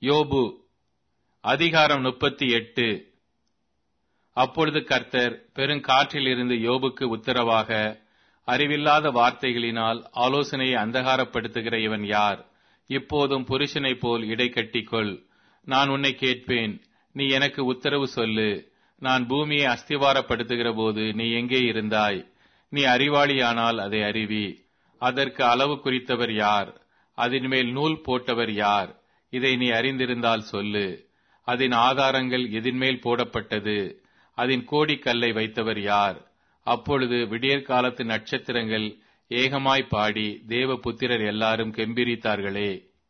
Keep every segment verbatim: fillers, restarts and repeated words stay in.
யோபு அதிகாரம் முப்பத்தி எட்டு. அப்பொழுது கர்த்தர் பெருங்காற்றிலிருந்து யோபுக்கு உத்தரவாக, அறிவில்லாத வார்த்தைகளினால் ஆலோசனையை அந்தகாரப்படுத்துகிற இவன் யார்? இப்போதும் புருஷனைப் போல் இடை கட்டிக்கொள். நான் உன்னை கேட்பேன், நீ எனக்கு உத்தரவு சொல்லு. நான் பூமியை அஸ்திவாரப்படுத்துகிற போது நீ எங்கே இருந்தாய்? நீ அறிவாளியானால் அதை அறிவி. அதற்கு அளவு குறித்தவர் யார்? அதன் மேல் நூல் போட்டவர் யார்? இதை நீ அறிந்திருந்தால் சொல்லு. அதன் ஆதாரங்கள் எதின்மேல் போடப்பட்டது? அதன் கோடிக்கல்லை வைத்தவர் யார்? அப்பொழுது விடியற்காலத்து நட்சத்திரங்கள் ஏகமாய் பாடி தேவபுத்திரர் எல்லாரும் கெம்பீரித்தார்களே.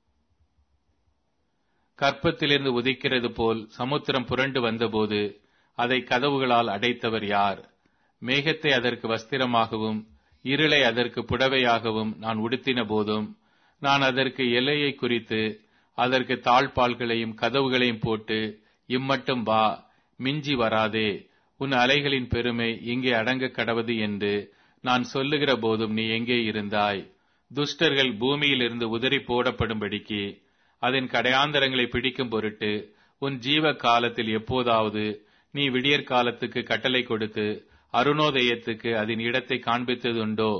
கற்பத்திலிருந்து உதிக்கிறது போல் சமுத்திரம் புரண்டு வந்தபோது அதை கதவுகளால் அடைத்தவர் யார்? மேகத்தை அதற்கு வஸ்திரமாகவும் இருளை அதற்கு புடவையாகவும் நான் உடுத்தின போதும், நான் அதற்கு எல்லையை குறித்து அதற்கு தாழ்பால்களையும் கதவுகளையும் போட்டு, இம்மட்டும் வா, மிஞ்சி வராதே, உன் அலைகளின் பெருமை இங்கே அடங்க கடவது என்று நான் சொல்லுகிற போதும் நீ எங்கே இருந்தாய்? துஷ்டர்கள் பூமியிலிருந்து உதறி போடப்படும்படிக்கு அதன் கடையாந்தரங்களை பிடிக்கும் பொருட்டு உன் ஜீவ காலத்தில் எப்போதாவது நீ விடியற் காலத்துக்கு கட்டளை கொடுத்து அருணோதயத்துக்கு அதன் இடத்தை காண்பித்ததுண்டோ?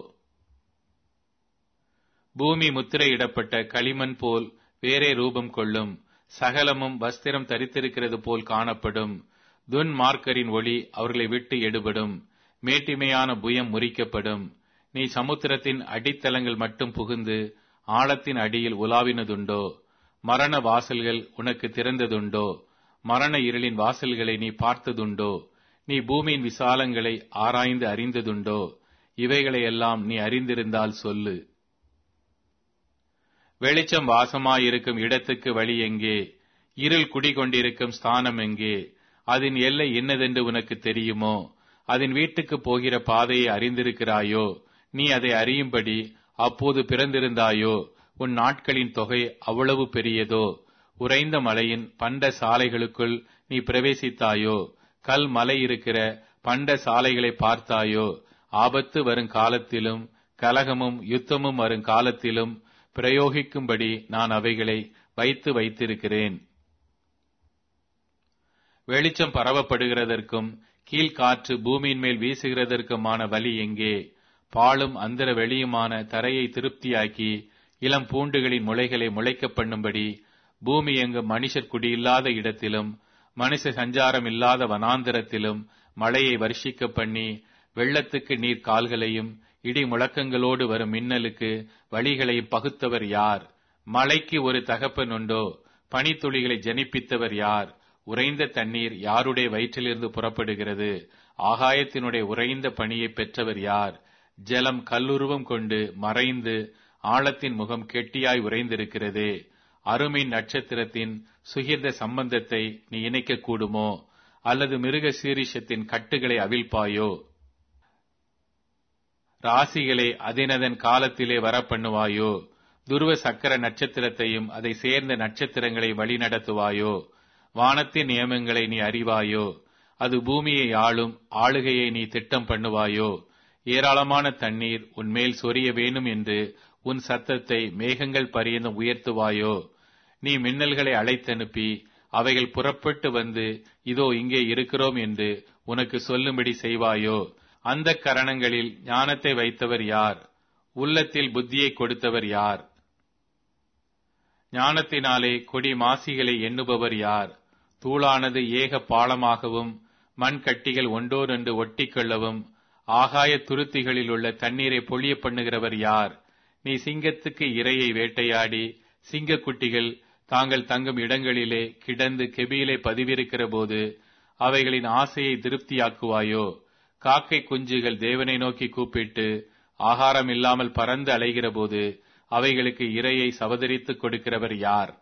பூமி முத்திரையிடப்பட்ட களிமண் போல் வேறே ரூபம் கொள்ளும். சகலமும் வஸ்திரம் தரித்திருக்கிறது போல் காணப்படும். துன்மார்க்கரின் ஒளி அவர்களை விட்டு எடுபடும். மேட்டிமையான புயம் முறிக்கப்படும். நீ சமுத்திரத்தின் அடித்தளங்கள் மட்டும் புகுந்து ஆழத்தின் அடியில் உலாவினதுண்டோ? மரண வாசல்கள் உனக்கு திறந்ததுண்டோ? மரண இருளின் வாசல்களை நீ பார்த்ததுண்டோ? நீ பூமியின் விசாலங்களை ஆராய்ந்து அறிந்ததுண்டோ? இவைகளையெல்லாம் நீ அறிந்திருந்தால் சொல்லு. வெளிச்சம் வாசமாயிருக்கும் இடத்துக்கு வழி எங்கே? இருள் குடிகொண்டிருக்கும் ஸ்தானம் எங்கே? அதன் எல்லை என்னதென்று உனக்கு தெரியுமோ? அதன் வீட்டுக்கு போகிற பாதையை அறிந்திருக்கிறாயோ? நீ அதை அறியும்படி அப்போது பிறந்திருந்தாயோ? உன் நாட்களின் தொகை அவ்வளவு பெரியதோ? உறைந்த மலையின் பண்ட சாலைகளுக்குள் நீ பிரவேசித்தாயோ? கல் மலை இருக்கிற பண்ட சாலைகளை பார்த்தாயோ? ஆபத்து வரும் காலத்திலும் கலகமும் யுத்தமும் வரும் காலத்திலும் பிரயோகிக்கும்படி நான் அவைகளை வைத்து வைத்திருக்கிறேன். வெளிச்சம் பரவப்படுகிறதற்கும் கீழ்காற்று பூமியின் மேல் வீசுகிறதற்குமான வழி எங்கே? பாலும் அந்தர வெளியுமான தரையை திருப்தியாக்கி இளம் பூண்டுகளின் முளைகளை முளைக்க பண்ணும்படி பூமி எங்கும் மனுஷர் குடியில்லாத இடத்திலும் மனுஷ சஞ்சாரம் இல்லாத வனாந்தரத்திலும் மழையை வருஷிக்க பண்ணி, வெள்ளத்துக்கு நீர் கால்களையும் இடி முழக்கங்களோடு வரும் மின்னலுக்கு வழிகளையும் பகுத்தவர் யார்? மழைக்கு ஒரு தகப்பன் உண்டோ? பனித்துளிகளை ஜனிப்பித்தவர் யார்? உறைந்த தண்ணீர் யாருடைய வயிற்றிலிருந்து புறப்படுகிறது? ஆகாயத்தினுடைய உறைந்த பனியை பெற்றவர் யார்? ஜலம் கல்லுருவம் கொண்டு மறைந்து ஆழத்தின் முகம் கெட்டியாய் உறைந்திருக்கிறதே. அருமின் நட்சத்திரத்தின் சுகிர்த சம்பந்தத்தை நீ இணைக்க கூடுமோ? அல்லது மிருக சீரிஷத்தின் கட்டுகளை அவிழ்ப்பாயோ? ராசிகளை அதனதன் காலத்திலே வர பண்ணுவாயோ? துருவ சக்கர நட்சத்திரத்தையும் அதை சேர்ந்த நட்சத்திரங்களை வழி நடத்துவாயோ? வானத்தின் நியமங்களை நீ அறிவாயோ? அது பூமியை ஆளும் ஆளுகையை நீ திட்டம் பண்ணுவாயோ? ஏராளமான தண்ணீர் உன்மேல் சொரிய வேணும் என்று உன் சத்தத்தை மேகங்கள் பரியந்தம் உயர்த்துவாயோ? நீ மின்னல்களை அழைத்தனுப்பி அவைகள் புறப்பட்டு வந்து இதோ இங்கே இருக்கிறோம் என்று உனக்கு சொல்லும்படி செய்வாயோ? அந்த கரணங்களில் ஞானத்தை வைத்தவர் யார்? உள்ளத்தில் புத்தியை கொடுத்தவர் யார்? ஞானத்தினாலே கொடி மாசிகளை எண்ணுபவர் யார்? தூளானது ஏக பாலமாகவும் மண் கட்டிகள் ஒன்றோடொன்று ஒட்டிக்கொள்ளவும் ஆகாய துருத்திகளில் உள்ள தண்ணீரை பொழிய பண்ணுகிறவர் யார்? நீ சிங்கத்துக்கு இரையை வேட்டையாடி சிங்கக்குட்டிகள் தாங்கள் தங்கும் இடங்களிலே கிடந்து கெபியிலே பதிவிருக்கிற போது அவைகளின் ஆசையை திருப்தியாக்குவாயோ? காக்கை குஞ்சுகள் தேவனை நோக்கி கூப்பிட்டு ஆகாரம் இல்லாமல் பறந்து அலைகிற போது அவைகளுக்கு இரையை சவதரித்துக் கொடுக்கிறவர் யார்?